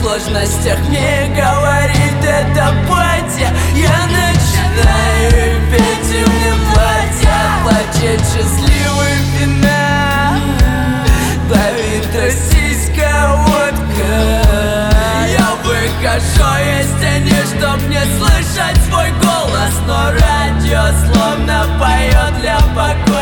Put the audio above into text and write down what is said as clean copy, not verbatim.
сложностях мне говорит это батя. Я начинаю петь, и мне плачет счастливый финал. Давит российская водка. Я выхожу из тени, чтоб не слышать свой голос, но радио словно поет для покоя.